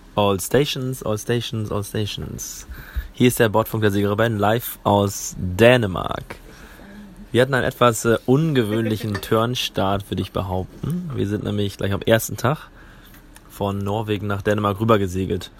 All Stations, all Stations, all Stations. Hier ist der Bordfunk der Segelrebellen live aus Dänemark. Wir hatten einen etwas ungewöhnlichen Turnstart, würde ich behaupten. Wir sind nämlich gleich am ersten Tag von Norwegen nach Dänemark rüber gesegelt.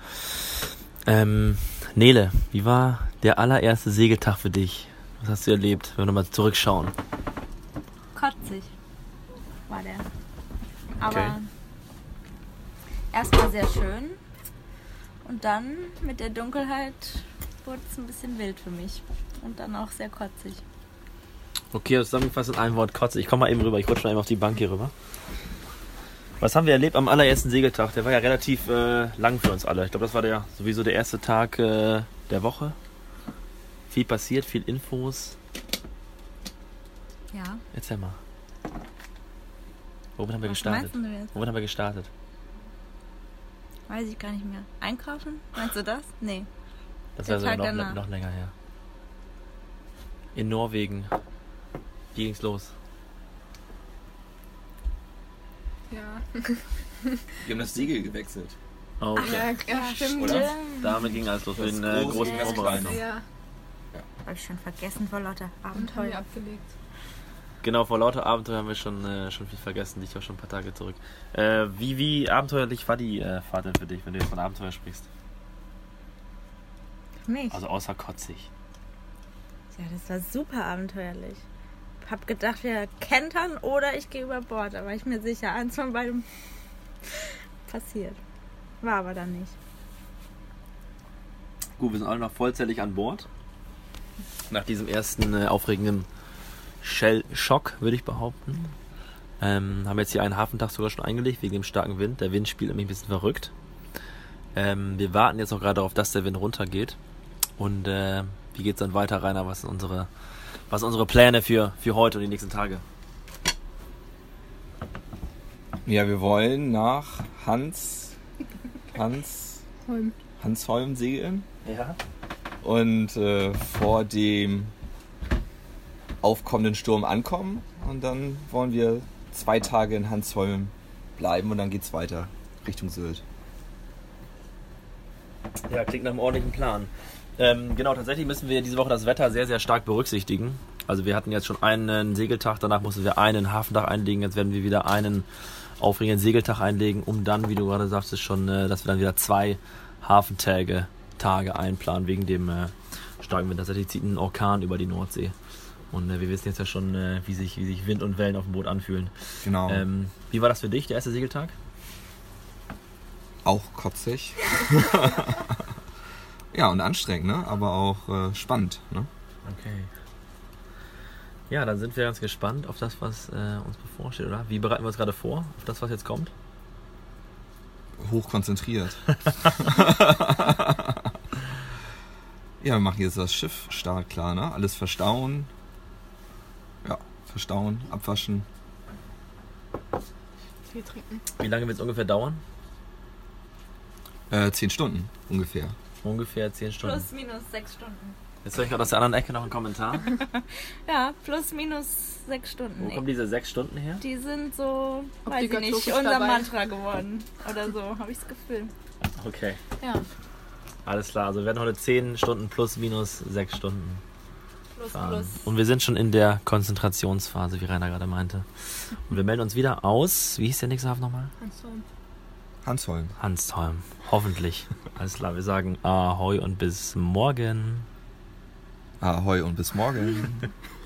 Nele, wie war der allererste Segeltag für dich? Was hast du erlebt, wenn wir nochmal zurückschauen? Kotzig war der. Aber Okay. erstmal sehr schön. Und dann mit der Dunkelheit wurde es ein bisschen wild für mich. Und dann auch sehr kotzig. Okay, zusammengefasst in einem Wort kotzig. Ich komme mal eben rüber, ich rutsche mal eben auf die Bank hier rüber. Was haben wir erlebt am allerersten Segeltag? Der war ja relativ lang für uns alle. Ich glaube, das war sowieso der erste Tag der Woche. Viel passiert, viel Infos. Ja. Erzähl mal. Womit haben wir Was gestartet? meinst du jetzt? Womit haben wir gestartet? Weiß ich gar nicht mehr. Einkaufen? Meinst du das? Nee. Das Der war sogar Tag danach. noch länger her. In Norwegen. Wie ging's los? Ja. Wir haben das Segel gewechselt. Oh, okay. Ja, stimmt. Oder? Damit ging alles los mit den Das großen große Vorbereitungen. Ja, Habe ich schon vergessen vor lauter und haben wir Abenteuer. abgelegt. Genau, vor lauter Abenteuer haben wir schon viel vergessen. Liegt auch schon ein paar Tage zurück. Wie abenteuerlich war die Fahrt denn für dich, wenn du jetzt von Abenteuer sprichst? Für mich? Also außer kotzig. Ja, das war super abenteuerlich. Hab gedacht, wir kentern oder ich gehe über Bord. Da war ich mir sicher, eins von beidem passiert. War aber dann nicht. Gut, wir sind alle noch vollzählig an Bord. Nach diesem ersten aufregenden Shell-Schock, würde ich behaupten. Haben jetzt hier einen Hafentag sogar schon eingelegt, wegen dem starken Wind. Der Wind spielt nämlich ein bisschen verrückt. Wir warten jetzt noch gerade darauf, dass der Wind runtergeht. Und wie geht es dann weiter, Rainer? Was sind unsere Pläne für heute und die nächsten Tage? Ja, wir wollen nach Hansholm segeln Ja. und vor dem aufkommenden Sturm ankommen. Und dann wollen wir 2 Tage in Hansholm bleiben und dann geht's weiter Richtung Sylt. Ja, klingt nach einem ordentlichen Plan. Genau, tatsächlich müssen wir diese Woche das Wetter sehr, sehr stark berücksichtigen. Also wir hatten jetzt schon einen Segeltag, danach mussten wir einen Hafentag einlegen, jetzt werden wir wieder einen aufregenden Segeltag einlegen, um dann, wie du gerade sagtest, schon, dass wir dann wieder 2 Hafentage einplanen, wegen dem starken Wind. Tatsächlich zieht ein Orkan über die Nordsee. Und wir wissen jetzt ja schon, wie sich Wind und Wellen auf dem Boot anfühlen. Genau. Wie war das für dich, der erste Segeltag? Auch kotzig. Ja, und anstrengend, ne? Aber auch spannend, ne? Okay. Ja, dann sind wir ganz gespannt auf das, was uns bevorsteht, oder? Wie bereiten wir uns gerade vor, auf das, was jetzt kommt? Hochkonzentriert. Ja, wir machen jetzt das Schiff startklar, ne? Alles verstauen. Ja, verstauen, abwaschen. Viel trinken. Wie lange wird es ungefähr dauern? 10 Stunden ungefähr. Ungefähr 10 Stunden. Plus minus 6 Stunden. Jetzt höre ich gerade aus der anderen Ecke noch einen Kommentar. Ja, plus minus 6 Stunden. Wo kommen diese 6 Stunden her? Die sind so, weiß ich nicht, Obligatorisch unser dabei. Mantra geworden. Oder so, habe ich das Gefühl. Okay, Ja, alles klar. Also wir werden heute 10 Stunden plus minus 6 Stunden Plus, fahren. plus. Und wir sind schon in der Konzentrationsphase, wie Rainer gerade meinte. Und wir melden uns wieder aus. Wie hieß der nächste Hafen nochmal? Hansholm. Hansholm. Hoffentlich. Alles klar, wir sagen Ahoi und bis morgen. Ahoi und bis morgen.